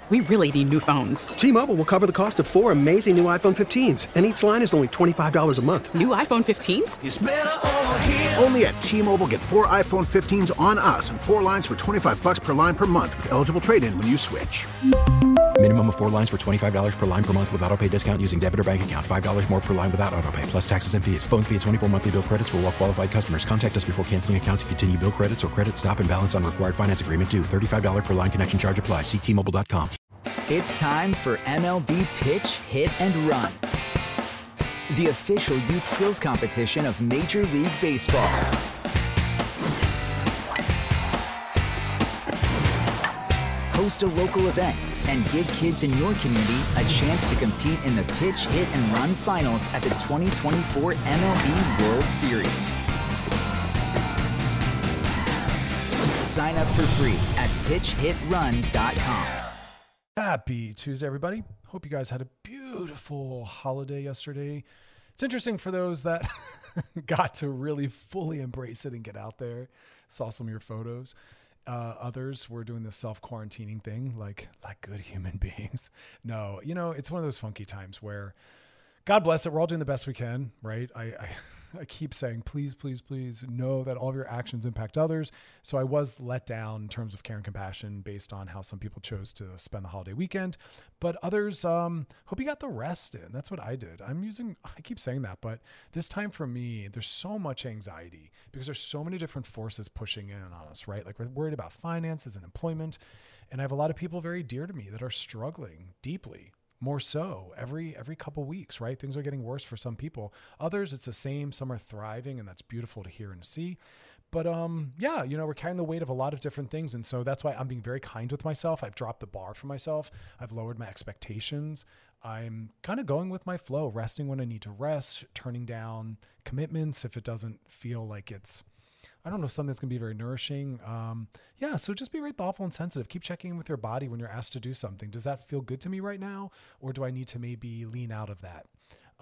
We really need new phones. T-Mobile will cover the cost of 4 amazing new iPhone 15s, and each line is only $25 a month. New iPhone 15s? It's better over here. Only at T-Mobile, get 4 iPhone 15s on us and 4 lines for $25 per line per month with eligible trade-in when you switch. Minimum of 4 lines for $25 per line per month with autopay discount using debit or bank account. $5 more per line without autopay, plus taxes and fees. Phone fee at 24 monthly bill credits for well-qualified customers. Contact us before canceling account to continue bill credits or credit stop and balance on required finance agreement due. $35 per line connection charge applies. See T-Mobile.com. It's time for MLB Pitch, Hit, and Run, the official youth skills competition of Major League Baseball. Host a local event and give kids in your community a chance to compete in the Pitch, Hit, and Run finals at the 2024 MLB World Series. Sign up for free at pitchhitrun.com. Happy Tuesday, everybody. Hope you guys had a beautiful holiday yesterday. It's interesting for those that got to really fully embrace it and get out there. Saw some of your photos. Others were doing the self-quarantining thing like good human beings. No, it's one of those funky times where, God bless it, we're all doing the best we can, right? I keep saying, please, please, please know that all of your actions impact others. So I was let down in terms of care and compassion based on how some people chose to spend the holiday weekend. But others, hope you got the rest in. That's what I did. I keep saying that, but this time for me, there's so much anxiety because there's so many different forces pushing in on us, right? Like we're worried about finances and employment. And I have a lot of people very dear to me that are struggling deeply. More so every couple weeks, right? Things are getting worse for some people. Others, it's the same. Some are thriving, and that's beautiful to hear and see. But we're carrying the weight of a lot of different things. And so that's why I'm being very kind with myself. I've dropped the bar for myself. I've lowered my expectations. I'm kind of going with my flow, resting when I need to rest, turning down commitments if it doesn't feel like it's, something that's going to be very nourishing. So just be very thoughtful and sensitive. Keep checking in with your body when you're asked to do something. Does that feel good to me right now? Or do I need to maybe lean out of that?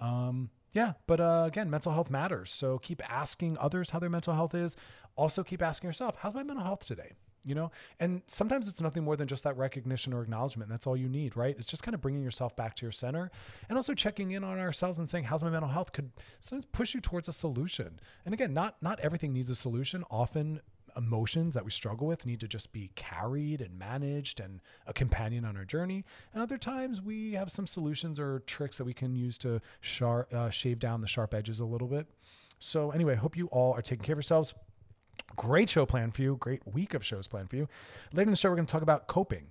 Again, mental health matters. So keep asking others how their mental health is. Also keep asking yourself, how's my mental health today? And sometimes it's nothing more than just that recognition or acknowledgement. That's all you need, right? It's just kind of bringing yourself back to your center and also checking in on ourselves and saying, how's my mental health could sometimes push you towards a solution. And again, not everything needs a solution. Often emotions that we struggle with need to just be carried and managed and a companion on our journey. And other times we have some solutions or tricks that we can use to shave down the sharp edges a little bit. So anyway, hope you all are taking care of yourselves. Great show planned for you. Great week of shows planned for you. Later in the show, we're going to talk about coping.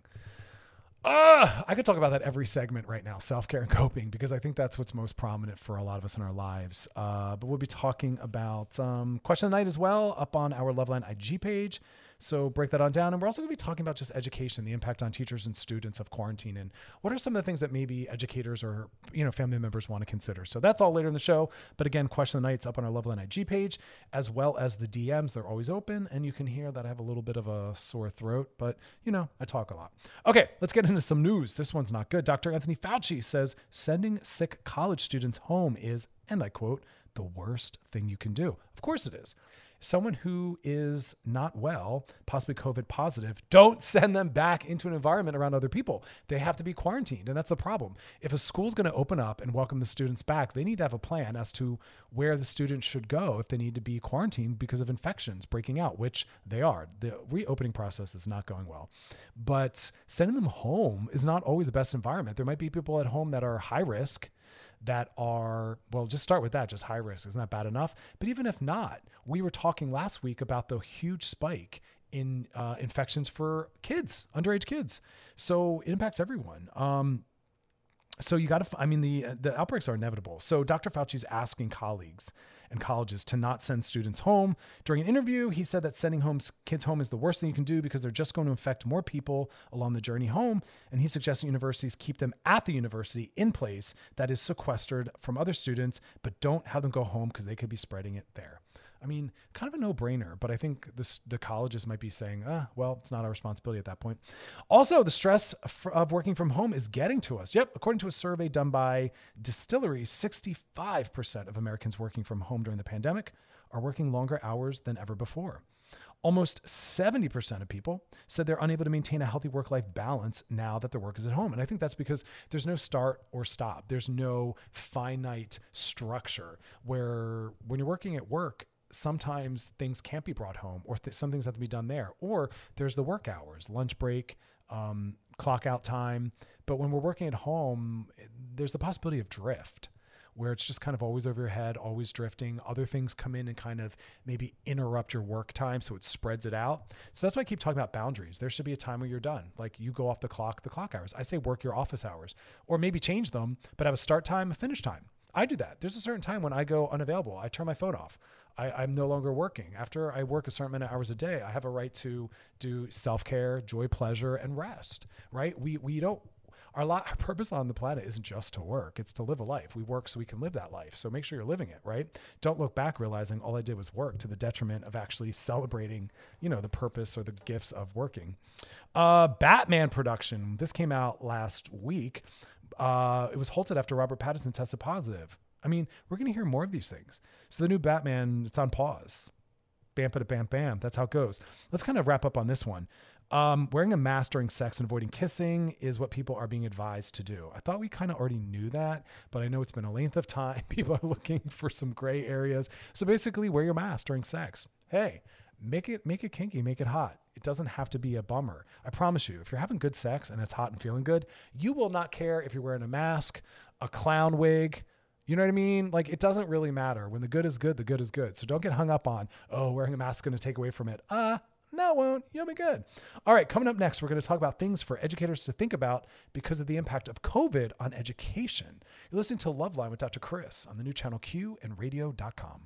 I could talk about that every segment right now, self-care and coping, because I think that's what's most prominent for a lot of us in our lives. But we'll be talking about question of the night as well up on our Loveline IG page. So break that on down. And we're also going to be talking about just education, the impact on teachers and students of quarantine, and what are some of the things that maybe educators or, family members want to consider. So that's all later in the show. But again, question of the night's up on our Loveline IG page, as well as the DMs. They're always open. And you can hear that I have a little bit of a sore throat, but I talk a lot. Okay, let's get into some news. This one's not good. Dr. Anthony Fauci says sending sick college students home is, and I quote, the worst thing you can do. Of course it is. Someone who is not well, possibly COVID positive, don't send them back into an environment around other people. They have to be quarantined, and that's the problem. If a school's going to open up and welcome the students back, they need to have a plan as to where the students should go if they need to be quarantined because of infections breaking out, which they are. The reopening process is not going well. But sending them home is not always the best environment. There might be people at home that are high risk, that are, just start with that, just high risk. Isn't that bad enough? But even if not, we were talking last week about the huge spike in infections for kids, underage kids. So it impacts everyone. So you got to, the outbreaks are inevitable. So Dr. Fauci's asking colleagues and colleges to not send students home. During an interview, he said that sending kids home is the worst thing you can do because they're just going to infect more people along the journey home. And he suggested universities keep them at the university in place that is sequestered from other students, but don't have them go home because they could be spreading it there. Kind of a no-brainer, but I think the colleges might be saying, it's not our responsibility at that point. Also, the stress of working from home is getting to us. Yep. According to a survey done by Distillery, 65% of Americans working from home during the pandemic are working longer hours than ever before. Almost 70% of people said they're unable to maintain a healthy work-life balance now that their work is at home. And I think that's because there's no start or stop. There's no finite structure where when you're working at work, sometimes things can't be brought home or some things have to be done there. Or there's the work hours, lunch break, clock out time. But when we're working at home, there's the possibility of drift, where it's just kind of always over your head, always drifting. Other things come in and kind of maybe interrupt your work time, so it spreads it out. So that's why I keep talking about boundaries. There should be a time where you're done. Like you go off the clock hours. I say work your office hours, or maybe change them, but have a start time, a finish time. I do that. There's a certain time when I go unavailable. I turn my phone off. I'm no longer working. After I work a certain amount of hours a day, I have a right to do self-care, joy, pleasure, and rest, right? We don't, our purpose on the planet isn't just to work. It's to live a life. We work so we can live that life. So make sure you're living it, right? Don't look back realizing all I did was work to the detriment of actually celebrating, the purpose or the gifts of working. Batman production. This came out last week. It was halted after Robert Pattinson tested positive. I mean, we're going to hear more of these things. So the new Batman, it's on pause. Bam, bam, bam. That's how it goes. Let's kind of wrap up on this one. Wearing a mask during sex and avoiding kissing is what people are being advised to do. I thought we kind of already knew that, but I know it's been a length of time. People are looking for some gray areas. So basically, wear your mask during sex. Hey, make it kinky, make it hot. It doesn't have to be a bummer. I promise you, if you're having good sex and it's hot and feeling good, you will not care if you're wearing a mask, a clown wig. You know what I mean? Like, it doesn't really matter. When the good is good, the good is good. So don't get hung up on, wearing a mask is going to take away from it. No, it won't. You'll be good. All right, coming up next, we're going to talk about things for educators to think about because of the impact of COVID on education. You're listening to Loveline with Dr. Chris on the new channel Q and radio.com.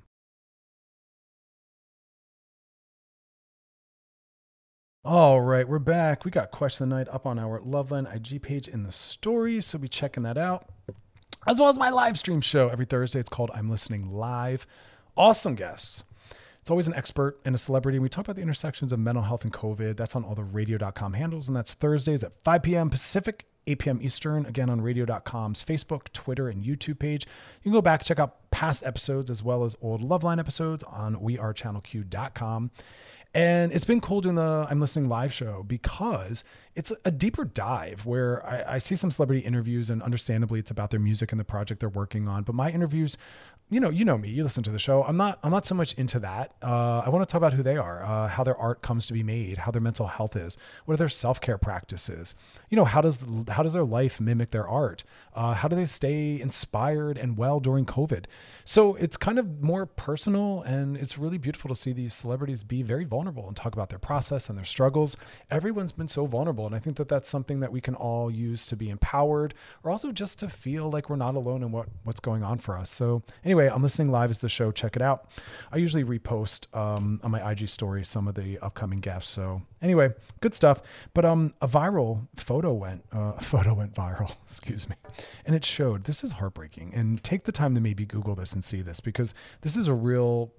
All right, we're back. We got Question of the Night up on our Loveline IG page in the story, so be checking that out. As well as my live stream show every Thursday. It's called I'm Listening Live. Awesome guests. It's always an expert and a celebrity. We talk about the intersections of mental health and COVID. That's on all the radio.com handles. And that's Thursdays at 5 p.m. Pacific, 8 p.m. Eastern. Again, on radio.com's Facebook, Twitter, and YouTube page. You can go back, check out past episodes as well as old Loveline episodes on wearechannelq.com. And it's been cool doing the I'm Listening Live show because it's a deeper dive where I see some celebrity interviews, and understandably it's about their music and the project they're working on. But my interviews, you know me, you listen to the show. I'm not so much into that. I want to talk about who they are, how their art comes to be made, how their mental health is, what are their self-care practices? How does their life mimic their art? How do they stay inspired and well during COVID? So it's kind of more personal, and it's really beautiful to see these celebrities be very vulnerable and talk about their process and their struggles. Everyone's been so vulnerable, and I think that that's something that we can all use to be empowered, or also just to feel like we're not alone in what's going on for us. So anyway, I'm Listening Live is the show. Check it out. I usually repost on my IG story some of the upcoming guests. So anyway, good stuff. But a photo went viral, excuse me. And it showed, this is heartbreaking, and take the time to maybe Google this and see this, because this is a real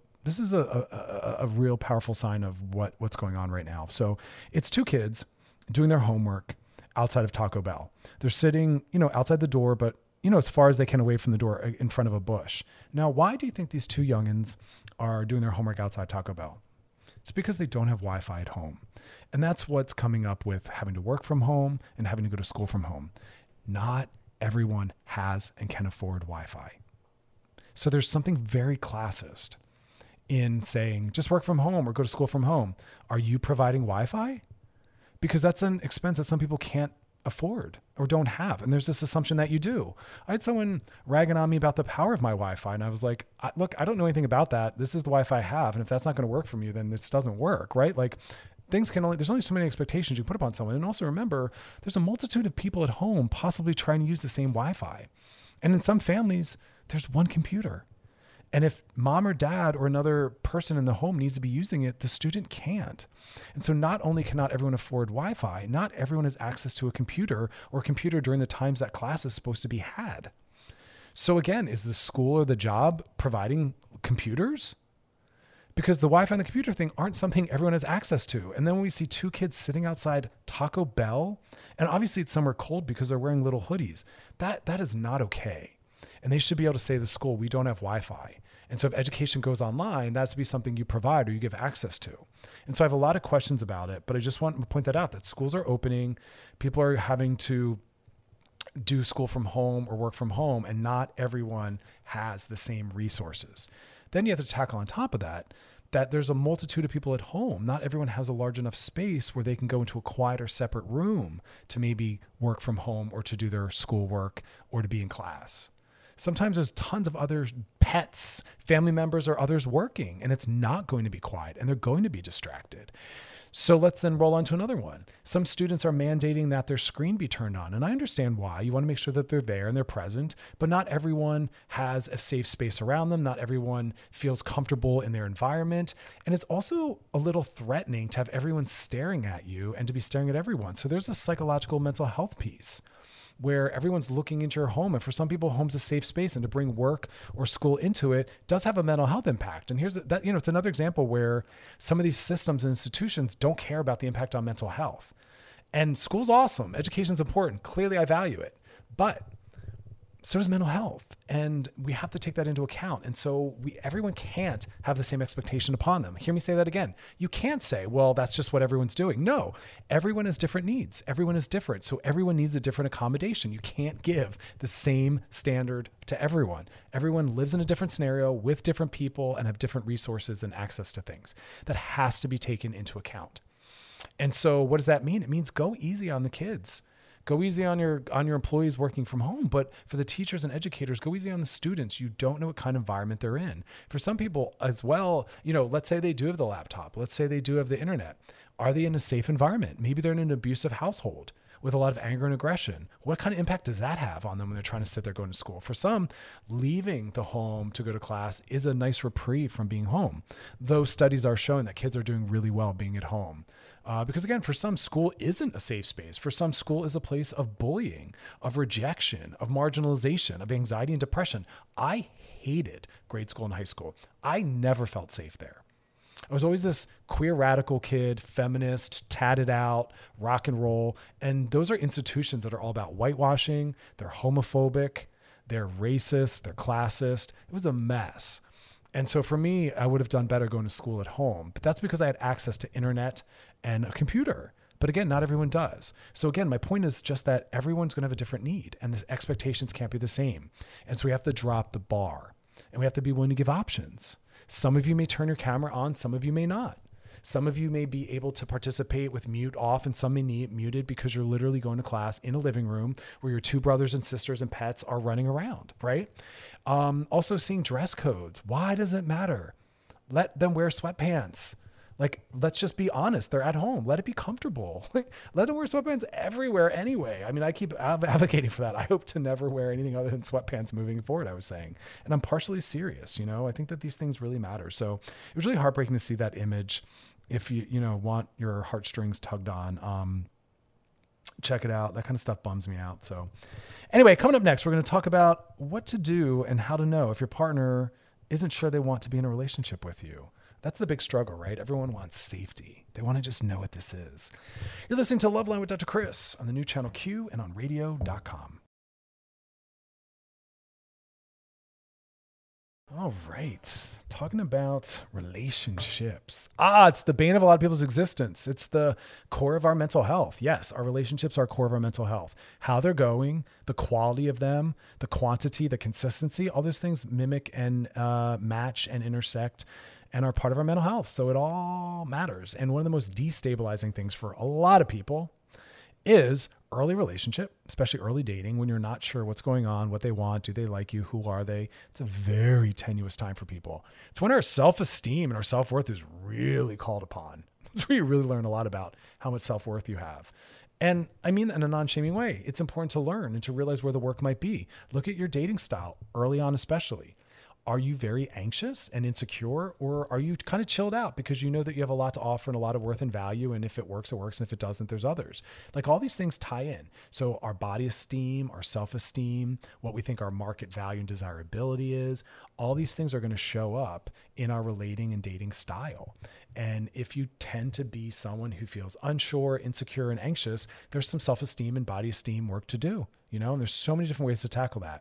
powerful sign of what's going on right now. So it's two kids doing their homework outside of Taco Bell. They're sitting, outside the door, but as far as they can away from the door in front of a bush. Now, why do you think these two youngins are doing their homework outside Taco Bell? It's because they don't have Wi-Fi at home. And that's what's coming up with having to work from home and having to go to school from home. Not everyone has and can afford Wi-Fi. So there's something very classist in saying, just work from home or go to school from home. Are you providing Wi-Fi? Because that's an expense that some people can't afford or don't have. And there's this assumption that you do. I had someone ragging on me about the power of my Wi-Fi. And I was like, look, I don't know anything about that. This is the Wi-Fi I have. And if that's not going to work for me, then this doesn't work, right? Like there's only so many expectations you put upon someone. And also remember, there's a multitude of people at home possibly trying to use the same Wi-Fi. And in some families, there's one computer. And if mom or dad or another person in the home needs to be using it, the student can't. And so not only cannot everyone afford Wi-Fi, not everyone has access to a computer during the times that class is supposed to be had. So again, is the school or the job providing computers? Because the Wi-Fi and the computer thing aren't something everyone has access to. And then when we see two kids sitting outside Taco Bell, and obviously it's somewhere cold because they're wearing little hoodies, that is not okay. And they should be able to say to the school, we don't have Wi-Fi. And so if education goes online, that's to be something you provide or you give access to. And so I have a lot of questions about it, but I just want to point that out, that schools are opening, people are having to do school from home or work from home, and not everyone has the same resources. Then you have to tackle on top of that there's a multitude of people at home. Not everyone has a large enough space where they can go into a quieter, separate room to maybe work from home or to do their schoolwork or to be in class. Sometimes there's tons of other pets, family members, or others working, and it's not going to be quiet, and they're going to be distracted. So let's then roll on to another one. Some students are mandating that their screen be turned on. And I understand why. You want to make sure that they're there and they're present, but not everyone has a safe space around them. Not everyone feels comfortable in their environment. And it's also a little threatening to have everyone staring at you and to be staring at everyone. So there's a psychological mental health piece where everyone's looking into your home. And for some people, home's a safe space, and to bring work or school into it does have a mental health impact. And here's that, it's another example where some of these systems and institutions don't care about the impact on mental health. And school's awesome. Education's important. Clearly, I value it. But so does mental health. And we have to take that into account. And so everyone can't have the same expectation upon them. Hear me say that again. You can't say, well, that's just what everyone's doing. No, everyone has different needs. Everyone is different. So everyone needs a different accommodation. You can't give the same standard to everyone. Everyone lives in a different scenario with different people and have different resources and access to things. That has to be taken into account. And so what does that mean? It means go easy on the kids. Go easy on your employees working from home, but for the teachers and educators, go easy on the students. You don't know what kind of environment they're in. For some people as well, let's say they do have the laptop. Let's say they do have the internet. Are they in a safe environment? Maybe they're in an abusive household with a lot of anger and aggression. What kind of impact does that have on them when they're trying to sit there going to school? For some, leaving the home to go to class is a nice reprieve from being home. Those studies are showing that kids are doing really well being at home. Because again, for some, school isn't a safe space. For some, school is a place of bullying, of rejection, of marginalization, of anxiety and depression. I hated grade school and high school. I never felt safe there. I was always this queer radical kid, feminist, tatted out, rock and roll. And those are institutions that are all about whitewashing. They're homophobic. They're racist. They're classist. It was a mess. And so for me, I would have done better going to school at home. But that's because I had access to internet and a computer. But again, not everyone does. So again, my point is just that everyone's going to have a different need, and the expectations can't be the same. And so we have to drop the bar, and we have to be willing to give options. Some of you may turn your camera on, some of you may not. Some of you may be able to participate with mute off, and some may need it muted because you're literally going to class in a living room where your two brothers and sisters and pets are running around, right? Also seeing dress codes. Why does it matter? Let them wear sweatpants. Let's just be honest. They're at home. Let it be comfortable. Let them wear sweatpants everywhere anyway. I mean, I keep advocating for that. I hope to never wear anything other than sweatpants moving forward, I was saying. And I'm partially serious, I think that these things really matter. So it was really heartbreaking to see that image. If you want your heartstrings tugged on, check it out. That kind of stuff bums me out. So anyway, coming up next, we're going to talk about what to do and how to know if your partner isn't sure they want to be in a relationship with you. That's the big struggle, right? Everyone wants safety. They want to just know what this is. You're listening to Loveline with Dr. Chris on the new channel Q and on radio.com. All right. Talking about relationships. It's the bane of a lot of people's existence. It's the core of our mental health. Yes, our relationships are core of our mental health. How they're going, the quality of them, the quantity, the consistency, all those things mimic and match and intersect and are part of our mental health. So it all matters. And one of the most destabilizing things for a lot of people is early relationship, especially early dating, when you're not sure what's going on, what they want, do they like you, who are they? It's a very tenuous time for people. It's when our self-esteem and our self-worth is really called upon. That's where you really learn a lot about how much self-worth you have. And I mean that in a non-shaming way. It's important to learn and to realize where the work might be. Look at your dating style early on, especially. Are you very anxious and insecure, or are you kind of chilled out because you know that you have a lot to offer and a lot of worth and value? And if it works, it works. And if it doesn't, there's others. All these things tie in. So our body esteem, our self-esteem, what we think our market value and desirability is, all these things are going to show up in our relating and dating style. And if you tend to be someone who feels unsure, insecure, and anxious, there's some self-esteem and body esteem work to do, and there's so many different ways to tackle that.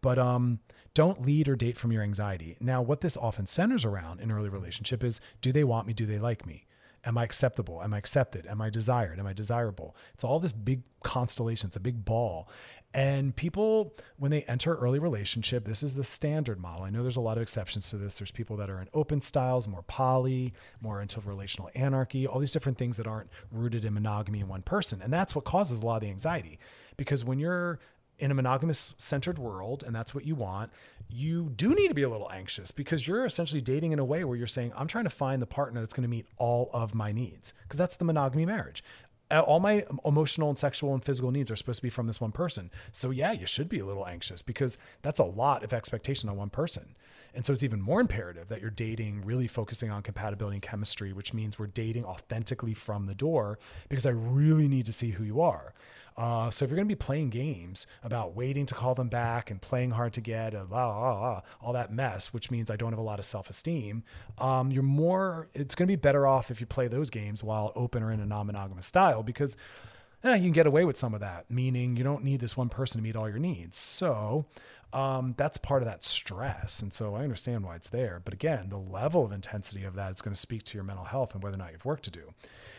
But don't lead or date from your anxiety. Now, what this often centers around in early relationship is, do they want me? Do they like me? Am I acceptable? Am I accepted? Am I desired? Am I desirable? It's all this big constellation. It's a big ball. And people, when they enter early relationship, this is the standard model. I know there's a lot of exceptions to this. There's people that are in open styles, more poly, more into relational anarchy, all these different things that aren't rooted in monogamy in one person. And that's what causes a lot of the anxiety. Because when you're in a monogamous centered world and that's what you want, you do need to be a little anxious because you're essentially dating in a way where you're saying, I'm trying to find the partner that's going to meet all of my needs, because that's the monogamy marriage. All my emotional and sexual and physical needs are supposed to be from this one person. So yeah, you should be a little anxious because that's a lot of expectation on one person. And so it's even more imperative that you're dating, really focusing on compatibility and chemistry, which means we're dating authentically from the door, because I really need to see who you are. So if you're going to be playing games about waiting to call them back and playing hard to get, all that mess, which means I don't have a lot of self-esteem, it's going to be better off if you play those games while open or in a non-monogamous style, because you can get away with some of that, meaning you don't need this one person to meet all your needs. So that's part of that stress. And so I understand why it's there. But again, the level of intensity of that is going to speak to your mental health and whether or not you have work to do.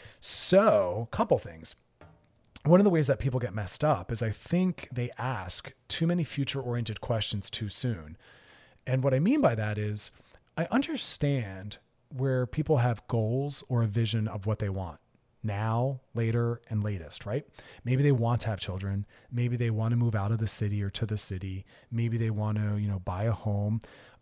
So a couple things. One of the ways that people get messed up is I think they ask too many future-oriented questions too soon. And what I mean by that is I understand where people have goals or a vision of what they want now, later, and latest, right? Maybe they want to have children. Maybe they want to move out of the city or to the city. Maybe they want to, buy a home.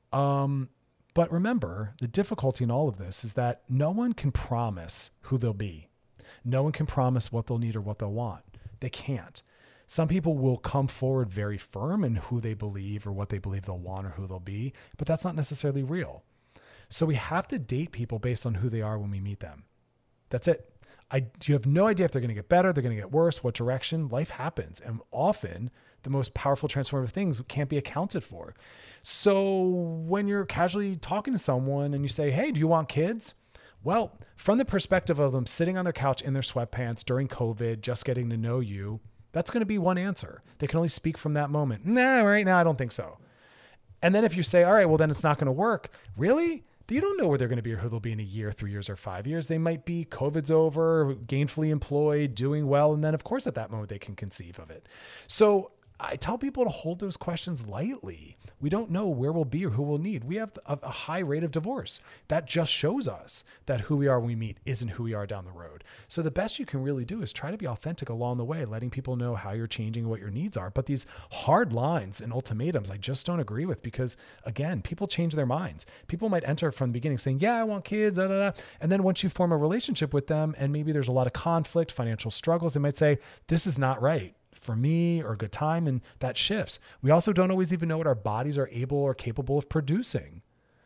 But remember, the difficulty in all of this is that no one can promise who they'll be. No one can promise what they'll need or what they'll want. They can't. Some people will come forward very firm in who they believe or what they believe they'll want or who they'll be, but that's not necessarily real. So we have to date people based on who they are when we meet them. That's it. You have no idea if they're going to get better, they're going to get worse, what direction. Life happens. And often the most powerful transformative things can't be accounted for. So when you're casually talking to someone and you say, hey, do you want kids? Well, from the perspective of them sitting on their couch in their sweatpants during COVID, just getting to know you, that's going to be one answer. They can only speak from that moment. Nah, right now, I don't think so. And then if you say, all right, well, then it's not going to work. Really? You don't know where they're going to be or who they'll be in a year, 3 years, or 5 years. They might be COVID's over, gainfully employed, doing well. And then of course, at that moment, they can conceive of it. So I tell people to hold those questions lightly. We don't know where we'll be or who we'll need. We have a high rate of divorce. That just shows us that who we are when we meet isn't who we are down the road. So the best you can really do is try to be authentic along the way, letting people know how you're changing, what your needs are. But these hard lines and ultimatums, I just don't agree with, because again, people change their minds. People might enter from the beginning saying, yeah, I want kids, And then once you form a relationship with them and maybe there's a lot of conflict, financial struggles, they might say, this is not right for me or a good time. And that shifts. We also don't always even know what our bodies are able or capable of producing.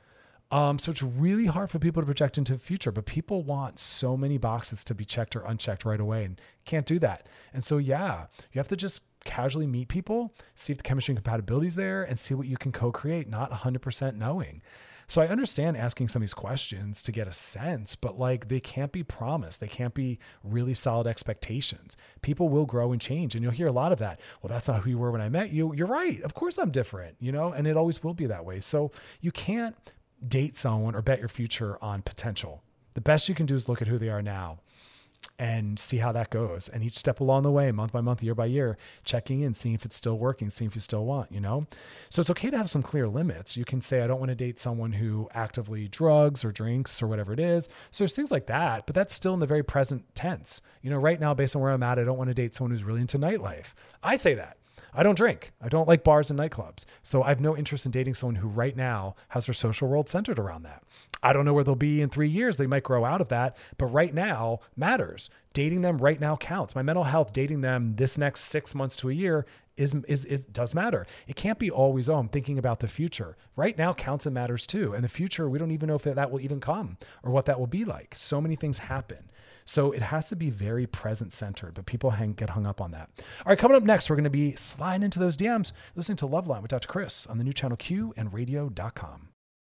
So it's really hard for people to project into the future, but people want so many boxes to be checked or unchecked right away and can't do that. And so, yeah, you have to just casually meet people, see if the chemistry and compatibility is there, and see what you can co-create, not 100% knowing. So I understand asking some of these questions to get a sense, but they can't be promised. They can't be really solid expectations. People will grow and change. And you'll hear a lot of that. Well, that's not who you were when I met you. You're right. Of course I'm different, and it always will be that way. So you can't date someone or bet your future on potential. The best you can do is look at who they are now and see how that goes. And each step along the way, month by month, year by year, checking in, seeing if it's still working, seeing if you still want, So it's okay to have some clear limits. You can say, I don't want to date someone who actively drugs or drinks or whatever it is. So there's things like that, but that's still in the very present tense. Right now, based on where I'm at, I don't want to date someone who's really into nightlife. I say that. I don't drink. I don't like bars and nightclubs. So I have no interest in dating someone who right now has their social world centered around that. I don't know where they'll be in 3 years. They might grow out of that, but right now matters. Dating them right now counts. My mental health, dating them this next 6 months to a year does matter. It can't be always, I'm thinking about the future. Right now counts and matters too. And the future, we don't even know if that will even come or what that will be like. So many things happen. So it has to be very present centered, but people get hung up on that. All right, coming up next, we're going to be sliding into those DMs, listening to Loveline with Dr. Chris on the new channel Q and radio.com.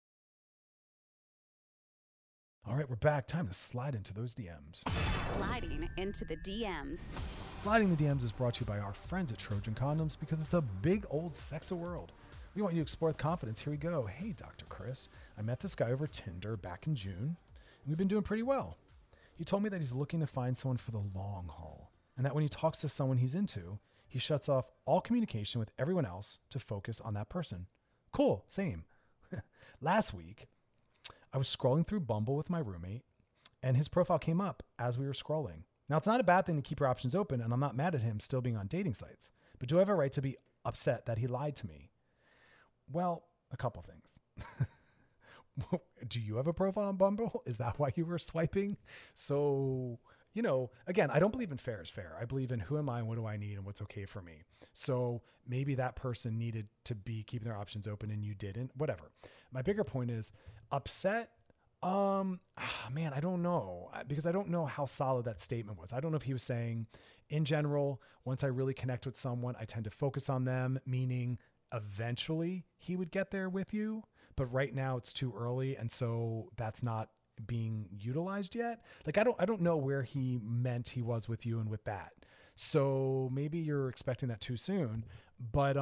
All right, we're back. Time to slide into those DMs. Sliding into the DMs. Sliding the DMs is brought to you by our friends at Trojan Condoms, because it's a big old sexy world. We want you to explore with confidence. Here we go. Hey, Dr. Chris, I met this guy over Tinder back in June, and we've been doing pretty well. He told me that he's looking to find someone for the long haul, and that when he talks to someone he's into, he shuts off all communication with everyone else to focus on that person. Cool, same. Last week, I was scrolling through Bumble with my roommate, and his profile came up as we were scrolling. Now, it's not a bad thing to keep your options open, and I'm not mad at him still being on dating sites, but do I have a right to be upset that he lied to me? Well, a couple things. Do you have a profile on Bumble? Is that why you were swiping? So, again, I don't believe in fair is fair. I believe in who am I and what do I need and what's okay for me. So maybe that person needed to be keeping their options open and you didn't, whatever. My bigger point is upset. Man, I don't know, because I don't know how solid that statement was. I don't know if he was saying in general, once I really connect with someone, I tend to focus on them, meaning eventually he would get there with you, but right now it's too early. And so that's not being utilized yet. Like, I don't know where he meant he was with you and with that. So maybe you're expecting that too soon, but,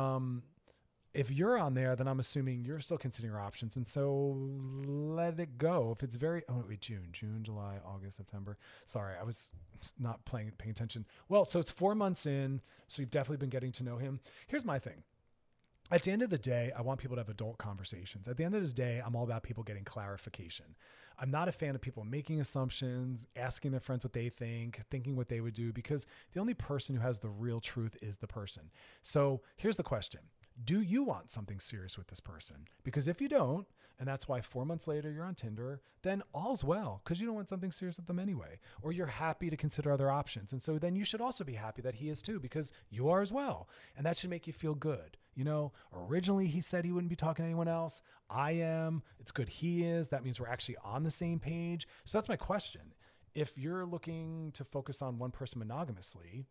if you're on there, then I'm assuming you're still considering your options. And so let it go. If it's June, July, August, September. Sorry, I was not paying attention. Well, so it's 4 months in. So you've definitely been getting to know him. Here's my thing. At the end of the day, I want people to have adult conversations. At the end of the day, I'm all about people getting clarification. I'm not a fan of people making assumptions, asking their friends what they think, thinking what they would do, because the only person who has the real truth is the person. So here's the question. Do you want something serious with this person? Because if you don't, and that's why 4 months later you're on Tinder, then all's well, because you don't want something serious with them anyway. Or you're happy to consider other options. And so then you should also be happy that he is too, because you are as well. And that should make you feel good. Originally he said he wouldn't be talking to anyone else. I am. It's good he is. That means we're actually on the same page. So that's my question. If you're looking to focus on one person monogamously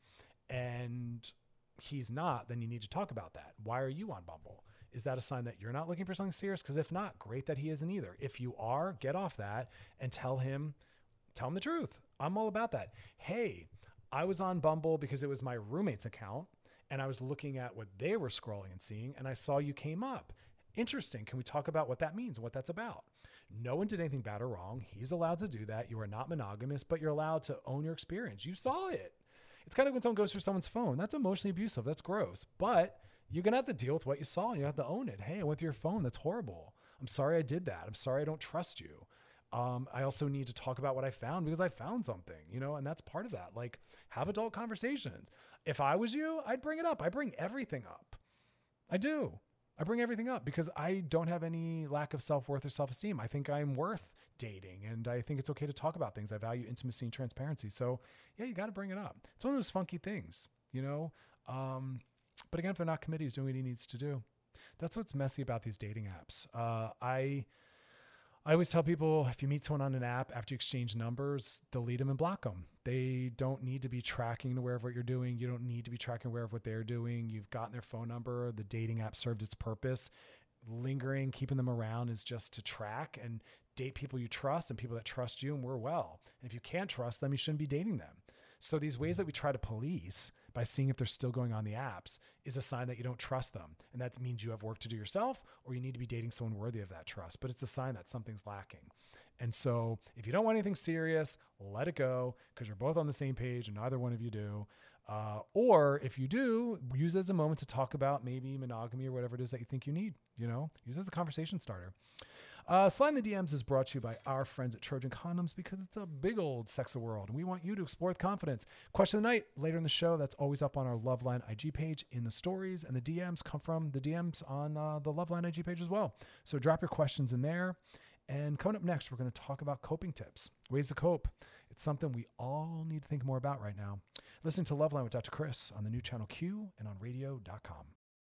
and he's not, then you need to talk about that. Why are you on Bumble? Is that a sign that you're not looking for something serious? Because if not, great that he isn't either. If you are, get off that and tell him the truth. I'm all about that. Hey, I was on Bumble because it was my roommate's account and I was looking at what they were scrolling and seeing, and I saw you came up. Interesting. Can we talk about what that means and what that's about? No one did anything bad or wrong. He's allowed to do that. You are not monogamous, but you're allowed to own your experience. You saw it. It's kind of when someone goes through someone's phone. That's emotionally abusive. That's gross. But you're going to have to deal with what you saw and you have to own it. Hey, I went through your phone. That's horrible. I'm sorry I did that. I'm sorry I don't trust you. I also need to talk about what I found because I found something, and that's part of that. Like, have adult conversations. If I was you, I'd bring it up. I bring everything up. I do. I bring everything up because I don't have any lack of self-worth or self-esteem. I think I'm worth dating and I think it's okay to talk about things. I value intimacy and transparency. So yeah, you got to bring it up. It's one of those funky things, but again, if they're not committed, he's doing what he needs to do. That's what's messy about these dating apps. I always tell people, if you meet someone on an app, after you exchange numbers, delete them and block them. They don't need to be tracking aware of what you're doing. You don't need to be tracking aware of what they're doing. You've gotten their phone number. The dating app served its purpose. Lingering, keeping them around is just to track and date people you trust and people that trust you and we're well. And if you can't trust them, you shouldn't be dating them. So these ways that we try to police by seeing if they're still going on the apps is a sign that you don't trust them. And that means you have work to do yourself or you need to be dating someone worthy of that trust. But it's a sign that something's lacking. And so if you don't want anything serious, let it go because you're both on the same page and neither one of you do. Or if you do, use it as a moment to talk about maybe monogamy or whatever it is that you think you need, use it as a conversation starter. Slide in the DMs is brought to you by our friends at Trojan Condoms because it's a big old sexy world. And we want you to explore with confidence. Question of the night later in the show. That's always up on our Loveline IG page in the stories, and the DMs come from the DMs on the Loveline IG page as well. So drop your questions in there. And coming up next, we're going to talk about coping tips, ways to cope. It's something we all need to think more about right now. Listen to Loveline with Dr. Chris on the new channel Q and on radio.com.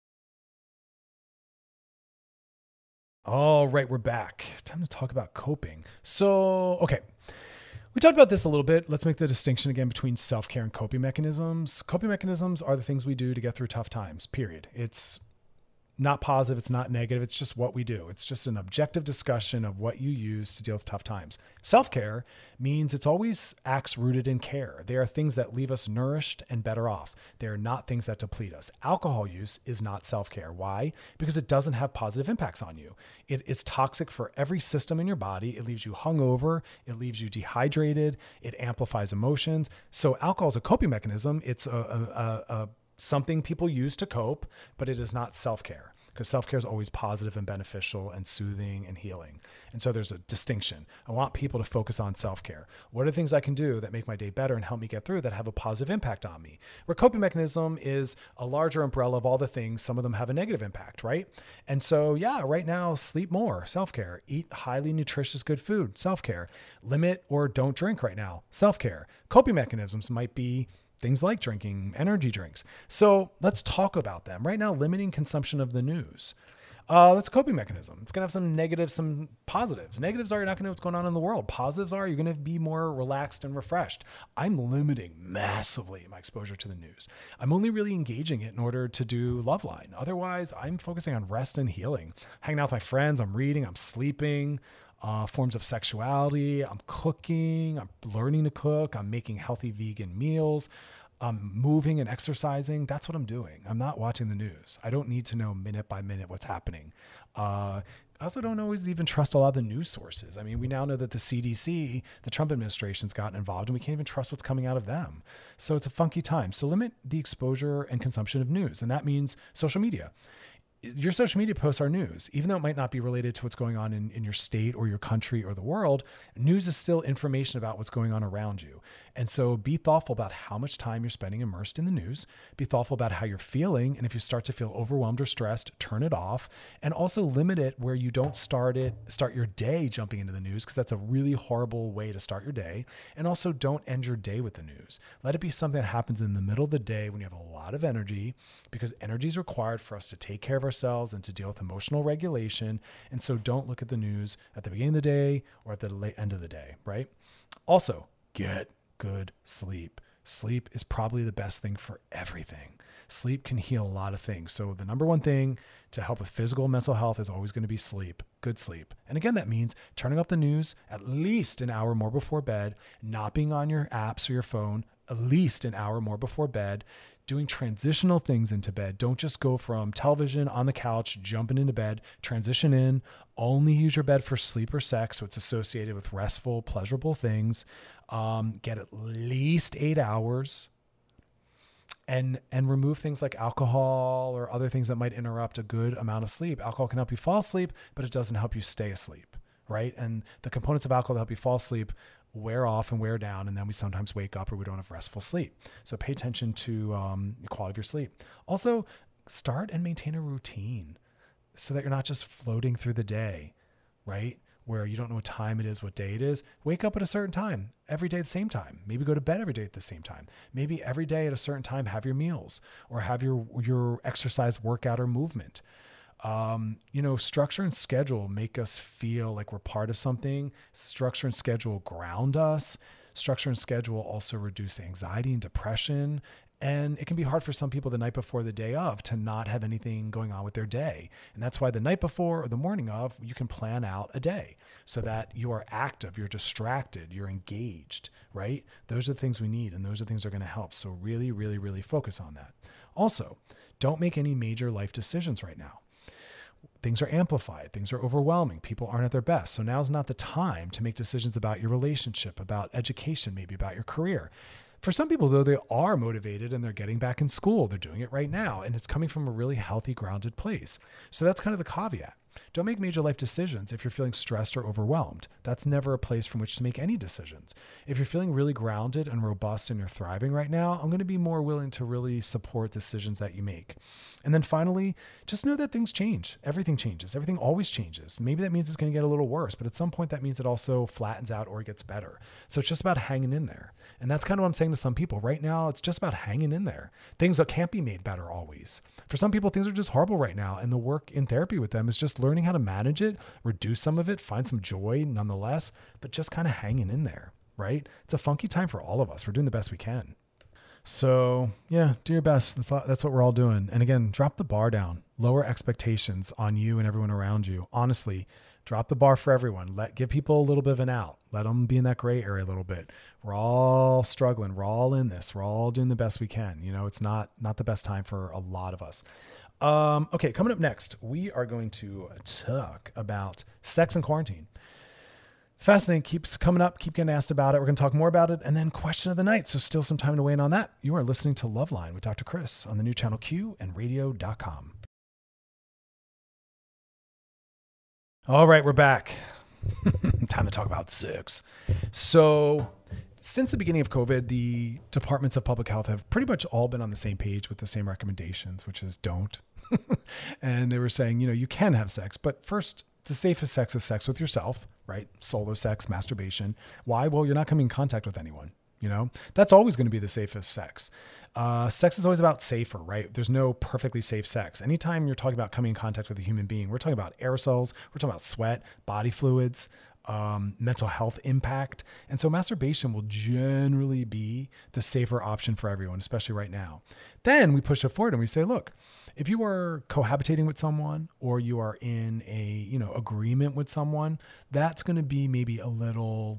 All right, we're back. Time to talk about coping. So, okay. We talked about this a little bit. Let's make the distinction again between self-care and coping mechanisms. Coping mechanisms are the things we do to get through tough times, period. It's not positive. It's not negative. It's just what we do. It's just an objective discussion of what you use to deal with tough times. Self-care means it's always acts rooted in care. They are things that leave us nourished and better off. They are not things that deplete us. Alcohol use is not self-care. Why? Because it doesn't have positive impacts on you. It is toxic for every system in your body. It leaves you hungover. It leaves you dehydrated. It amplifies emotions. So alcohol is a coping mechanism. It's something people use to cope, but it is not self-care, because self-care is always positive and beneficial and soothing and healing. And so there's a distinction. I want people to focus on self-care. What are the things I can do that make my day better and help me get through that have a positive impact on me? Where coping mechanism is a larger umbrella of all the things. Some of them have a negative impact, right? And so, yeah, right now, sleep more, self-care. Eat highly nutritious, good food, self-care. Limit or don't drink right now, self-care. Coping mechanisms might be things like drinking energy drinks. So let's talk about them. Right now, limiting consumption of the news. That's a coping mechanism. It's going to have some negatives, some positives. Negatives are you're not going to know what's going on in the world. Positives are you're going to be more relaxed and refreshed. I'm limiting massively my exposure to the news. I'm only really engaging it in order to do Loveline. Otherwise, I'm focusing on rest and healing. Hanging out with my friends, I'm reading, I'm sleeping. Forms of sexuality, I'm cooking, I'm learning to cook, I'm making healthy vegan meals, I'm moving and exercising. That's what I'm doing. I'm not watching the news. I don't need to know minute by minute what's happening. I also don't always even trust a lot of the news sources. I mean, we now know that the CDC, the Trump administration's gotten involved, and we can't even trust what's coming out of them. So it's a funky time. So limit the exposure and consumption of news. And that means social media. Your social media posts are news. Even though it might not be related to what's going on in your state or your country or the world, news is still information about what's going on around you. And so be thoughtful about how much time you're spending immersed in the news. Be thoughtful about how you're feeling. And if you start to feel overwhelmed or stressed, turn it off. And also limit it where you don't start your day jumping into the news, because that's a really horrible way to start your day. And also don't end your day with the news. Let it be something that happens in the middle of the day when you have a lot of energy, because energy is required for us to take care of ourselves and to deal with emotional regulation. And so don't look at the news at the beginning of the day or at the end of the day, right? Also, get good sleep. Sleep is probably the best thing for everything. Sleep can heal a lot of things. So the number one thing to help with physical and mental health is always going to be sleep, good sleep. And again, that means turning off the news at least an hour more before bed, not being on your apps or your phone at least an hour more before bed, doing transitional things into bed. Don't just go from television on the couch, jumping into bed, transition in, only use your bed for sleep or sex. So it's associated with restful, pleasurable things. Get at least 8 hours and remove things like alcohol or other things that might interrupt a good amount of sleep. Alcohol can help you fall asleep, but it doesn't help you stay asleep, right? And the components of alcohol that help you fall asleep wear off and wear down, and then we sometimes wake up or we don't have restful sleep. So pay attention to the quality of your sleep. Also, start and maintain a routine so that you're not just floating through the day, right? Where you don't know what time it is, what day it is. Wake up at a certain time, every day at the same time. Maybe go to bed every day at the same time. Maybe every day at a certain time, have your meals or have your exercise, workout, or movement. Structure and schedule make us feel like we're part of something. Structure and schedule ground us. Structure and schedule also reduce anxiety and depression. And it can be hard for some people the night before the day of to not have anything going on with their day. And that's why the night before or the morning of, you can plan out a day so that you are active, you're distracted, you're engaged, right? Those are the things we need, and those are the things that are going to help. So really, really, really focus on that. Also, don't make any major life decisions right now. Things are amplified. Things are overwhelming. People aren't at their best. So now's not the time to make decisions about your relationship, about education, maybe about your career. For some people, though, they are motivated and they're getting back in school. They're doing it right now, and it's coming from a really healthy, grounded place. So that's kind of the caveat. Don't make major life decisions if you're feeling stressed or overwhelmed. That's never a place from which to make any decisions. If you're feeling really grounded and robust and you're thriving right now, I'm going to be more willing to really support decisions that you make. And then finally, just know that things change. Everything changes. Everything always changes. Maybe that means it's going to get a little worse, but at some point that means it also flattens out or gets better. So it's just about hanging in there. And that's kind of what I'm saying to some people. Right now, it's just about hanging in there. Things that can't be made better always. For some people, things are just horrible right now. And the work in therapy with them is just learning how to manage it, reduce some of it, find some joy nonetheless, but just kind of hanging in there, right? It's a funky time for all of us. We're doing the best we can. So yeah, do your best. That's what we're all doing. And again, drop the bar down, lower expectations on you and everyone around you. Honestly, drop the bar for everyone. Give people a little bit of an out. Let them be in that gray area a little bit. We're all struggling. We're all in this. We're all doing the best we can. It's not the best time for a lot of us. Okay, coming up next, we are going to talk about sex and quarantine. It's fascinating. Keeps coming up. Keep getting asked about it. We're going to talk more about it. And then question of the night. So still some time to weigh in on that. You are listening to Loveline with Dr. Chris on the new channel Q and radio.com. All right, we're back. Time to talk about sex. So since the beginning of COVID, the departments of public health have pretty much all been on the same page with the same recommendations, which is don't. And they were saying, you can have sex, but first, the safest sex is sex with yourself, right? Solo sex, masturbation. Why? Well, you're not coming in contact with anyone. That's always going to be the safest sex. Sex is always about safer, right? There's no perfectly safe sex. Anytime you're talking about coming in contact with a human being, we're talking about aerosols, we're talking about sweat, body fluids, mental health impact. And so masturbation will generally be the safer option for everyone, especially right now. Then we push it forward and we say, look, if you are cohabitating with someone or you are in a, agreement with someone, that's going to be maybe a little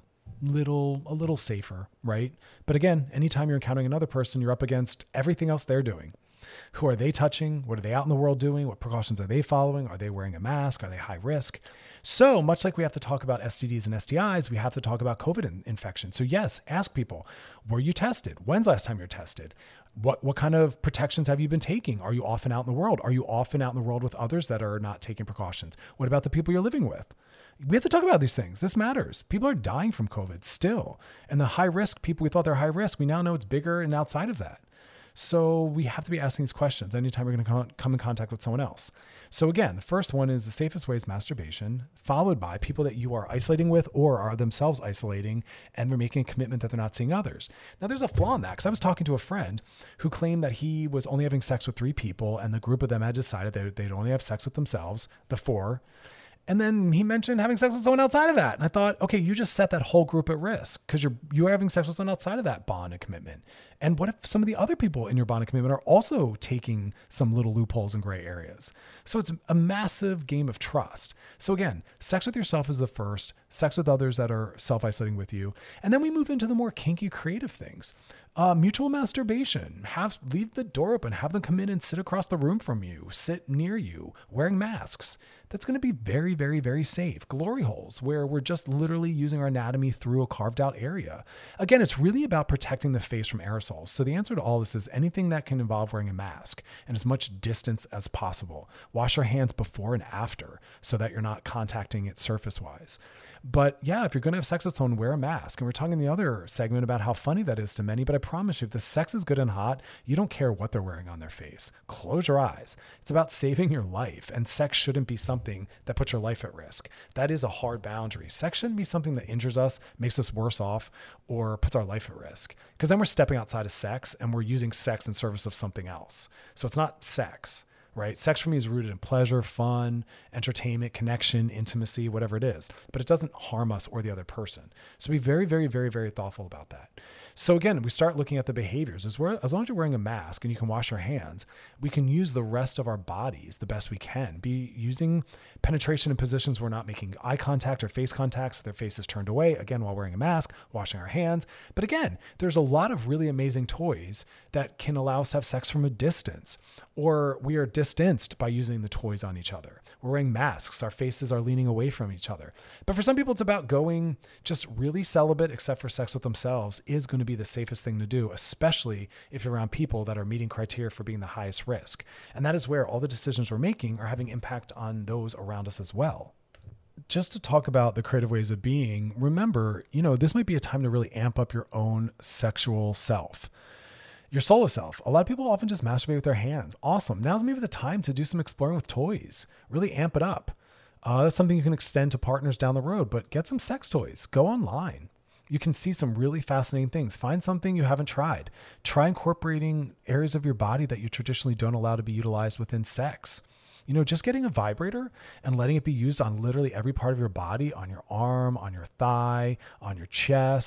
safer, right? But again, anytime you're encountering another person, you're up against everything else they're doing. Who are they touching? What are they out in the world doing? What precautions are they following? Are they wearing a mask? Are they high risk? So much like we have to talk about STDs and STIs, we have to talk about COVID infection. So yes, ask people, were you tested? When's the last time you were tested? What kind of protections have you been taking? Are you often out in the world? Are you often out in the world with others that are not taking precautions? What about the people you're living with? We have to talk about these things. This matters. People are dying from COVID still. And the high risk people, we thought they're high risk. We now know it's bigger and outside of that. So we have to be asking these questions anytime we're going to come in contact with someone else. So again, the first one is the safest way is masturbation, followed by people that you are isolating with or are themselves isolating, and we're making a commitment that they're not seeing others. Now there's a flaw in that, because I was talking to a friend who claimed that he was only having sex with 3 people, and the group of them had decided that they'd only have sex with themselves, the 4. And then he mentioned having sex with someone outside of that. And I thought, okay, you just set that whole group at risk because you're having sex with someone outside of that bond and commitment. And what if some of the other people in your bond and commitment are also taking some little loopholes and gray areas? So it's a massive game of trust. So again, sex with yourself is the first, sex with others that are self-isolating with you. And then we move into the more kinky, creative things. Mutual masturbation, leave the door open, have them come in and sit across the room from you, sit near you, wearing masks. That's going to be very, very, very safe. Glory holes, where we're just literally using our anatomy through a carved out area. Again, it's really about protecting the face from aerosols. So the answer to all this is anything that can involve wearing a mask and as much distance as possible. Wash your hands before and after so that you're not contacting it surface wise. But yeah, if you're going to have sex with someone, wear a mask. And we're talking in the other segment about how funny that is to many, but I promise you, if the sex is good and hot, you don't care what they're wearing on their face. Close your eyes. It's about saving your life, and sex shouldn't be something that puts your life at risk. That is a hard boundary. Sex shouldn't be something that injures us, makes us worse off, or puts our life at risk. Because then we're stepping outside of sex and we're using sex in service of something else. So it's not sex. Right? Sex for me is rooted in pleasure, fun, entertainment, connection, intimacy, whatever it is, but it doesn't harm us or the other person. So be very, very, very, very thoughtful about that. So again, we start looking at the behaviors. As long as you're wearing a mask and you can wash your hands, we can use the rest of our bodies the best we can. Be using penetration in positions where we're not making eye contact or face contact, so their face is turned away, again, while wearing a mask, washing our hands. But again, there's a lot of really amazing toys that can allow us to have sex from a distance, or we are distanced by using the toys on each other. We're wearing masks. Our faces are leaning away from each other. But for some people, it's about going just really celibate, except for sex with themselves, is going to be the safest thing to do, especially if you're around people that are meeting criteria for being the highest risk. And that is where all the decisions we're making are having impact on those around us as well. Just to talk about the creative ways of being, remember, this might be a time to really amp up your own sexual self. Your solo self. A lot of people often just masturbate with their hands. Awesome. Now's maybe the time to do some exploring with toys. Really amp it up. That's something you can extend to partners down the road, but get some sex toys. Go online. You can see some really fascinating things. Find something you haven't tried. Try incorporating areas of your body that you traditionally don't allow to be utilized within sex. Just getting a vibrator and letting it be used on literally every part of your body, on your arm, on your thigh, on your chest,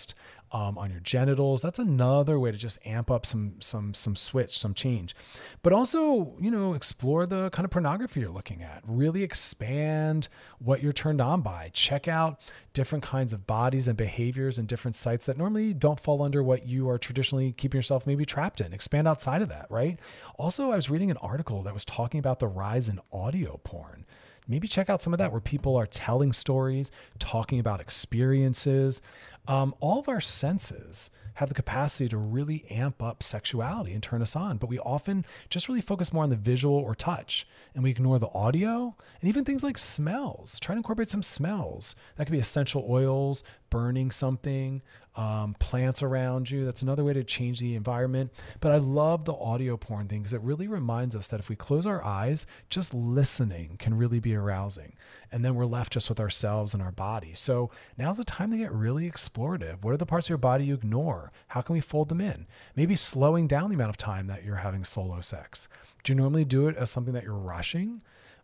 on your genitals. That's another way to just amp up some switch, some change. But also, explore the kind of pornography you're looking at. Really expand what you're turned on by. Check out different kinds of bodies and behaviors and different sites that normally don't fall under what you are traditionally keeping yourself maybe trapped in. Expand outside of that, right? Also, I was reading an article that was talking about the rise in audio porn. Maybe check out some of that where people are telling stories, talking about experiences. All of our senses have the capacity to really amp up sexuality and turn us on, but we often just really focus more on the visual or touch, and we ignore the audio and even things like smells. Try to incorporate some smells. That could be essential oils, burning something, plants around you. That's another way to change the environment. But I love the audio porn thing because it really reminds us that if we close our eyes, just listening can really be arousing. And then we're left just with ourselves and our body. So now's the time to get really explorative. What are the parts of your body you ignore? How can we fold them in? Maybe slowing down the amount of time that you're having solo sex. Do you normally do it as something that you're rushing?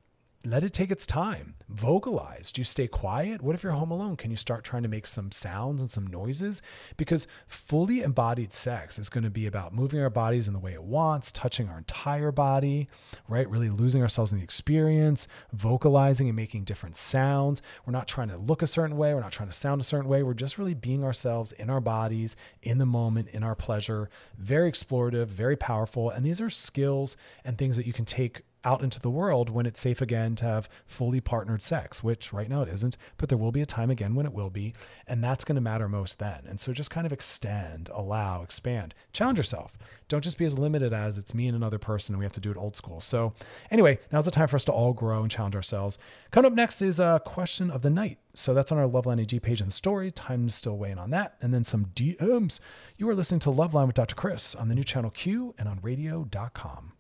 Let it take its time. Vocalize. Do you stay quiet? What if you're home alone? Can you start trying to make some sounds and some noises? Because fully embodied sex is going to be about moving our bodies in the way it wants, touching our entire body, right? Really losing ourselves in the experience, vocalizing and making different sounds. We're not trying to look a certain way. We're not trying to sound a certain way. We're just really being ourselves in our bodies, in the moment, in our pleasure. Very explorative, very powerful. And these are skills and things that you can take out into the world when it's safe again to have fully partnered sex, which right now it isn't, but there will be a time again when it will be. And that's going to matter most then. And so just kind of extend, allow, expand, challenge yourself. Don't just be as limited as it's me and another person and we have to do it old school. So anyway, now's the time for us to all grow and challenge ourselves. Coming up next is a question of the night. So that's on our Loveline AG page in the story. Time to still weighing on that. And then some DMs. You are listening to Loveline with Dr. Chris on the new channel Q and on radio.com.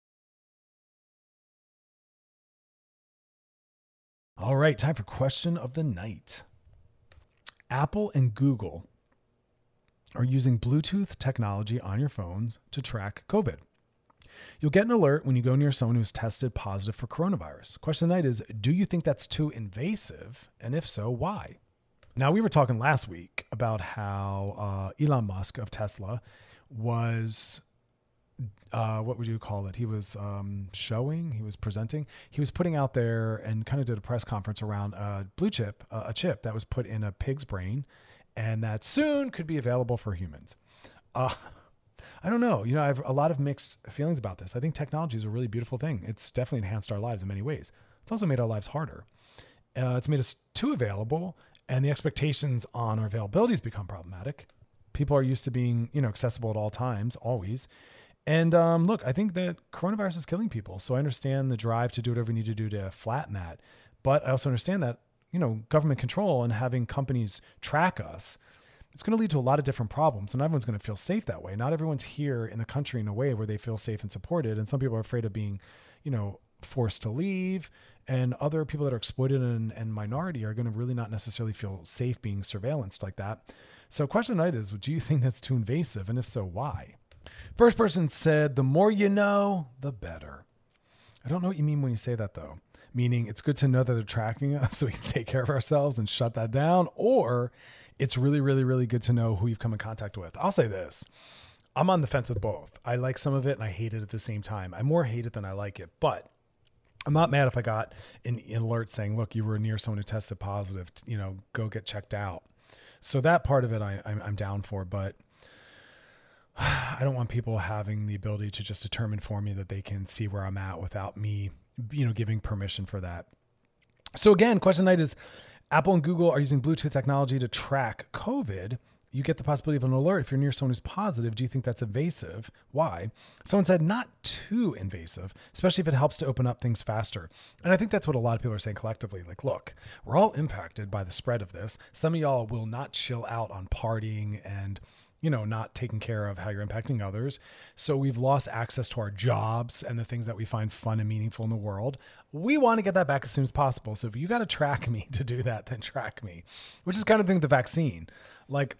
All right, time for question of the night. Apple and Google are using Bluetooth technology on your phones to track COVID. You'll get an alert when you go near someone who's tested positive for coronavirus. Question of the night is, do you think that's too invasive? And if so, why? Now, we were talking last week about how Elon Musk of Tesla was... what would you call it? He was presenting, he was putting out there and kind of did a press conference around a chip that was put in a pig's brain and that soon could be available for humans. I don't know. I have a lot of mixed feelings about this. I think technology is a really beautiful thing. It's definitely enhanced our lives in many ways. It's also made our lives harder. It's made us too available, and the expectations on our availability has become problematic. People are used to being, accessible at all times, always. And look, I think that coronavirus is killing people. So I understand the drive to do whatever we need to do to flatten that. But I also understand that, government control and having companies track us, it's going to lead to a lot of different problems. And everyone's going to feel safe that way. Not everyone's here in the country in a way where they feel safe and supported. And some people are afraid of being, forced to leave. And other people that are exploited and minority are going to really not necessarily feel safe being surveillanced like that. So question tonight is, do you think that's too invasive? And if so, why? First person said, the more you know, the better. I don't know what you mean when you say that, though. Meaning it's good to know that they're tracking us so we can take care of ourselves and shut that down. Or it's really, really, really good to know who you've come in contact with. I'll say this. I'm on the fence with both. I like some of it and I hate it at the same time. I more hate it than I like it. But I'm not mad if I got an alert saying, look, you were near someone who tested positive, go get checked out. So that part of it I'm down for. But I don't want people having the ability to just determine for me that they can see where I'm at without me, giving permission for that. So again, question tonight is, Apple and Google are using Bluetooth technology to track COVID. You get the possibility of an alert if you're near someone who's positive. Do you think that's invasive? Why? Someone said not too invasive, especially if it helps to open up things faster. And I think that's what a lot of people are saying collectively. Like, look, we're all impacted by the spread of this. Some of y'all will not chill out on partying and not taking care of how you're impacting others. So we've lost access to our jobs and the things that we find fun and meaningful in the world. We want to get that back as soon as possible. So if you got to track me to do that, then track me, which is kind of the thing with the vaccine. Like,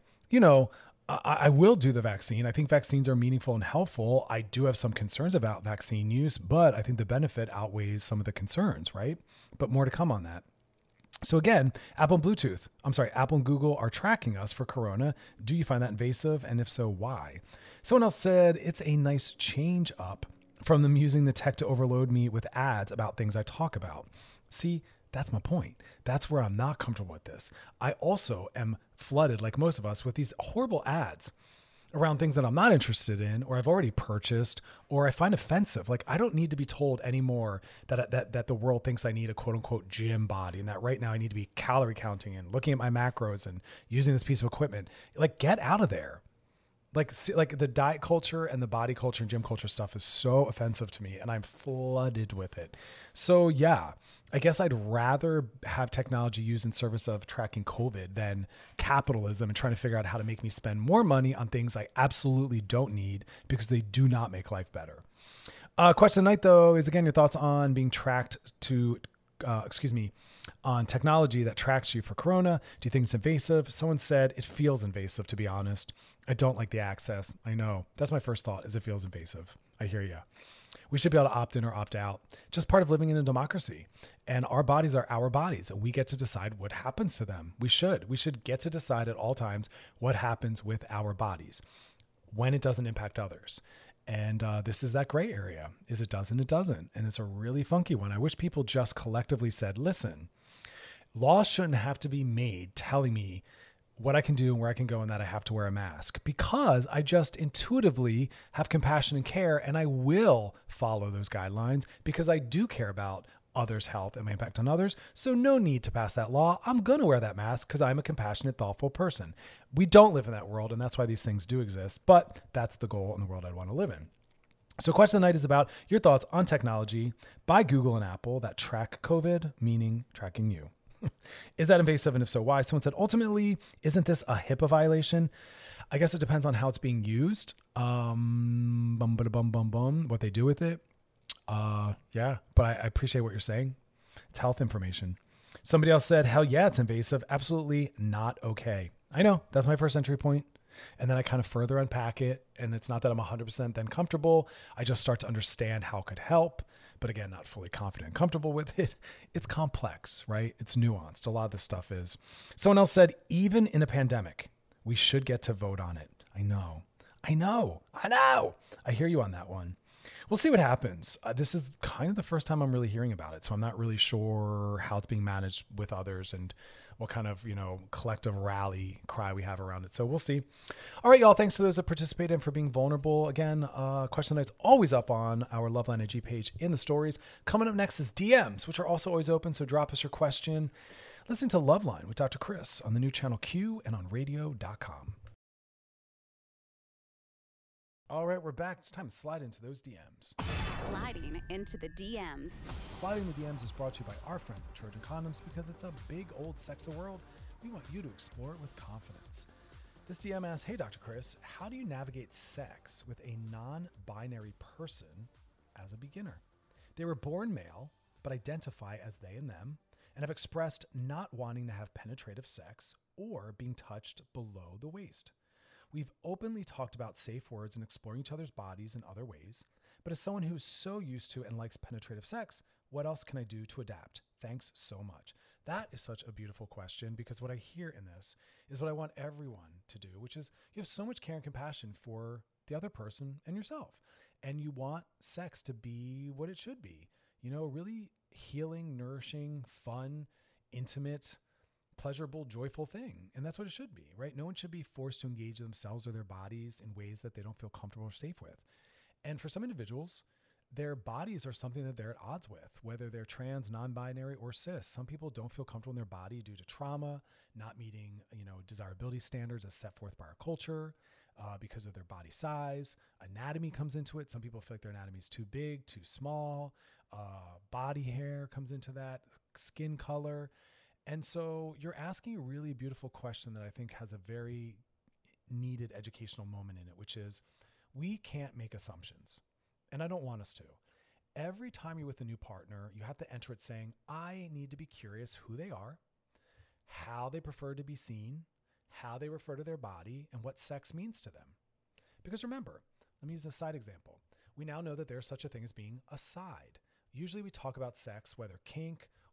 I will do the vaccine. I think vaccines are meaningful and helpful. I do have some concerns about vaccine use, but I think the benefit outweighs some of the concerns, right? But more to come on that. So again, Apple and Google are tracking us for corona. Do you find that invasive? And if so, why? Someone else said it's a nice change up from them using the tech to overload me with ads about things I talk about. See, that's my point. That's where I'm not comfortable with this. I also am flooded, like most of us, with these horrible ads around things that I'm not interested in, or I've already purchased, or I find offensive. Like, I don't need to be told anymore that the world thinks I need a quote unquote gym body, and that right now I need to be calorie counting and looking at my macros and using this piece of equipment. Like, get out of there. Like, see, like the diet culture and the body culture and gym culture stuff is so offensive to me, and I'm flooded with it. So yeah, I guess I'd rather have technology used in service of tracking COVID than capitalism and trying to figure out how to make me spend more money on things I absolutely don't need because they do not make life better. Question tonight, though, is again your thoughts on being tracked on technology that tracks you for corona. Do you think it's invasive? Someone said it feels invasive, to be honest. I don't like the access. I know. That's my first thought, is it feels invasive. I hear you. We should be able to opt in or opt out. Just part of living in a democracy. And our bodies are our bodies, and we get to decide what happens to them. We should get to decide at all times what happens with our bodies when it doesn't impact others. And this is that gray area. Is it does and it doesn't. And it's a really funky one. I wish people just collectively said, listen, laws shouldn't have to be made telling me what I can do and where I can go and that I have to wear a mask, because I just intuitively have compassion and care, and I will follow those guidelines because I do care about others' health and my impact on others. So no need to pass that law. I'm going to wear that mask because I'm a compassionate, thoughtful person. We don't live in that world, and that's why these things do exist, but that's the goal in the world I'd want to live in. So question of the night is about your thoughts on technology by Google and Apple that track COVID, meaning tracking you. Is that invasive? And if so, why? Someone said, ultimately, isn't this a HIPAA violation? I guess it depends on how it's being used. What they do with it. Yeah, but I appreciate what you're saying. It's health information. Somebody else said, hell yeah, it's invasive. Absolutely not okay. I know, that's my first entry point. And then I kind of further unpack it. And it's not that I'm 100% then comfortable. I just start to understand how it could help. But again, not fully confident and comfortable with it. It's complex, right? It's nuanced. A lot of this stuff is. Someone else said, even in a pandemic, we should get to vote on it. I know. I hear you on that one. We'll see what happens. This is kind of the first time I'm really hearing about it. So I'm not really sure how it's being managed with others and what kind of, collective rally cry we have around it. So we'll see. All right, y'all. Thanks to those that participated and for being vulnerable. Again, question night's always up on our Loveline IG page in the stories. Coming up next is DMs, which are also always open. So drop us your question. Listen to Loveline with Dr. Chris on the new channel Q and on radio.com. All right, we're back. It's time to slide into those DMs. Sliding into the DMs. Sliding the DMs is brought to you by our friends at Trojan Condoms because it's a big old sexy world. We want you to explore it with confidence. This DM asks, hey, Dr. Chris, how do you navigate sex with a non-binary person as a beginner? They were born male, but identify as they and them, and have expressed not wanting to have penetrative sex or being touched below the waist. We've openly talked about safe words and exploring each other's bodies in other ways, but as someone who's so used to and likes penetrative sex, what else can I do to adapt? Thanks so much. That is such a beautiful question, because what I hear in this is what I want everyone to do, which is you have so much care and compassion for the other person and yourself, and you want sex to be what it should be, really healing, nourishing, fun, intimate, pleasurable, joyful thing. And that's what it should be, right? No one should be forced to engage themselves or their bodies in ways that they don't feel comfortable or safe with. And for some individuals, their bodies are something that they're at odds with, whether they're trans, non-binary, or cis. Some people don't feel comfortable in their body due to trauma, not meeting, desirability standards as set forth by our culture, because of their body size. Anatomy comes into it. Some people feel like their anatomy is too big, too small. Body hair comes into that, skin color. And so you're asking a really beautiful question that I think has a very needed educational moment in it, which is we can't make assumptions. And I don't want us to. Every time you're with a new partner, you have to enter it saying, I need to be curious who they are, how they prefer to be seen, how they refer to their body, and what sex means to them. Because remember, let me use a side example. We now know that there's such a thing as being a side. Usually we talk about sex, whether kink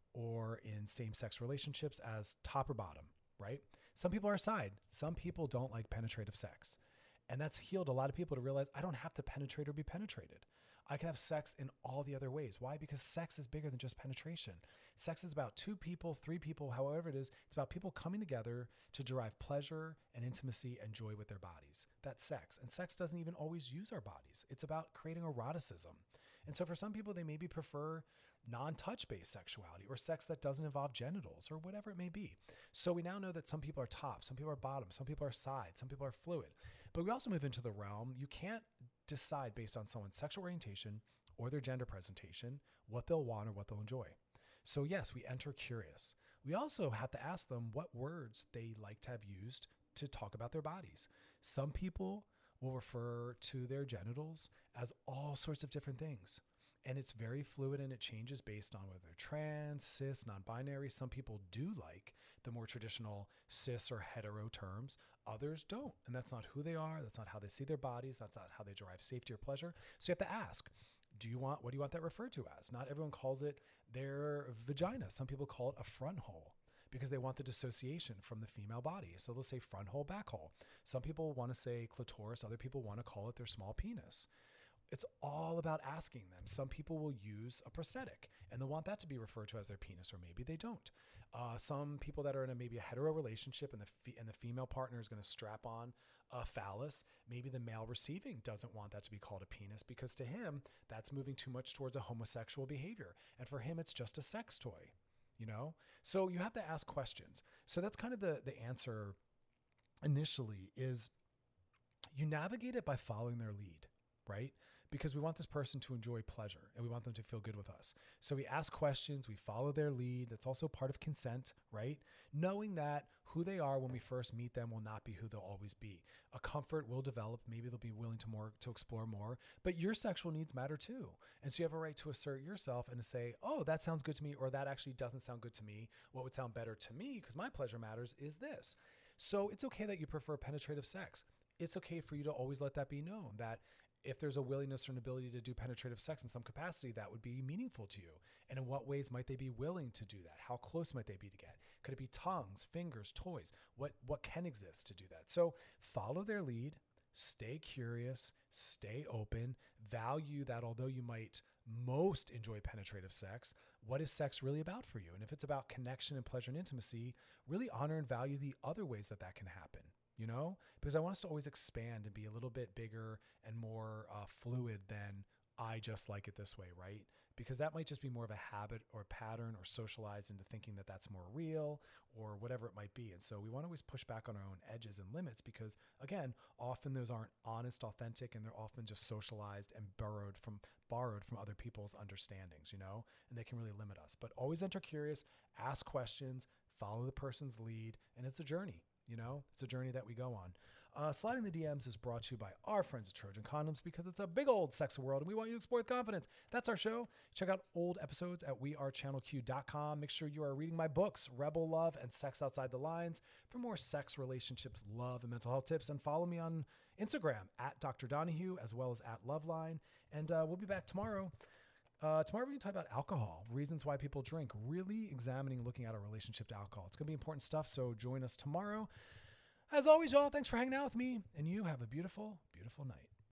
or in same-sex relationships as top or bottom, right? Some people are side. Some people don't like penetrative sex. And that's healed a lot of people to realize I don't have to penetrate or be penetrated. I can have sex in all the other ways. Why? Because sex is bigger than just penetration. Sex is about 2 people, 3 people, however it is. It's about people coming together to derive pleasure and intimacy and joy with their bodies. That's sex. And sex doesn't even always use our bodies. It's about creating eroticism. And so for some people, they maybe prefer non-touch based sexuality or sex that doesn't involve genitals or whatever it may be. So we now know that some people are top, some people are bottom, some people are side, some people are fluid. But we also move into the realm, you can't decide based on someone's sexual orientation or their gender presentation what they'll want or what they'll enjoy. So yes, we enter curious. We also have to ask them what words they like to have used to talk about their bodies. Some people will refer to their genitals as all sorts of different things. And it's very fluid and it changes based on whether they're trans, cis, non-binary. Some people do like the more traditional cis or hetero terms. Others don't. And that's not who they are. That's not how they see their bodies. That's not how they derive safety or pleasure. So you have to ask, what do you want that referred to as? Not everyone calls it their vagina. Some people call it a front hole because they want the dissociation from the female body. So they'll say front hole, back hole. Some people want to say clitoris. Other people want to call it their small penis. It's all about asking them. Some people will use a prosthetic and they'll want that to be referred to as their penis, or maybe they don't. Some people that are in maybe a hetero relationship and the female partner is going to strap on a phallus. Maybe the male receiving doesn't want that to be called a penis because to him, that's moving too much towards a homosexual behavior. And for him, it's just a sex toy, you know? So you have to ask questions. So that's kind of the answer initially is you navigate it by following their lead. Right? Because we want this person to enjoy pleasure and we want them to feel good with us. So we ask questions, we follow their lead. That's also part of consent, right? Knowing that who they are when we first meet them will not be who they'll always be. A comfort will develop. Maybe they'll be willing to explore more, but your sexual needs matter too. And so you have a right to assert yourself and to say, oh, that sounds good to me, or that actually doesn't sound good to me. What would sound better to me, because my pleasure matters, is this. So it's okay that you prefer penetrative sex. It's okay for you to always let that be known, that if there's a willingness or an ability to do penetrative sex in some capacity, that would be meaningful to you. And in what ways might they be willing to do that? How close might they be to get? Could it be tongues, fingers, toys? What can exist to do that? So follow their lead, stay curious, stay open, value that although you might most enjoy penetrative sex, what is sex really about for you? And if it's about connection and pleasure and intimacy, really honor and value the other ways that can happen. You know, because I want us to always expand and be a little bit bigger and more fluid than I just like it this way, right? Because that might just be more of a habit or pattern or socialized into thinking that that's more real or whatever it might be. And so we want to always push back on our own edges and limits because, again, often those aren't honest, authentic, and they're often just socialized and borrowed from other people's understandings, you know, and they can really limit us. But always enter curious, ask questions, follow the person's lead, and it's a journey. You know, it's a journey that we go on. Sliding the DMs is brought to you by our friends at Trojan Condoms because it's a big old sex world and we want you to explore with confidence. That's our show. Check out old episodes at wearechannelq.com. Make sure you are reading my books, Rebel Love and Sex Outside the Lines, for more sex, relationships, love, and mental health tips. And follow me on Instagram at Dr. Donahue as well as at Loveline. And we'll be back tomorrow. Tomorrow we're going to talk about alcohol, reasons why people drink, really examining, looking at our relationship to alcohol. It's going to be important stuff, so join us tomorrow. As always, y'all, thanks for hanging out with me, and you have a beautiful, beautiful night.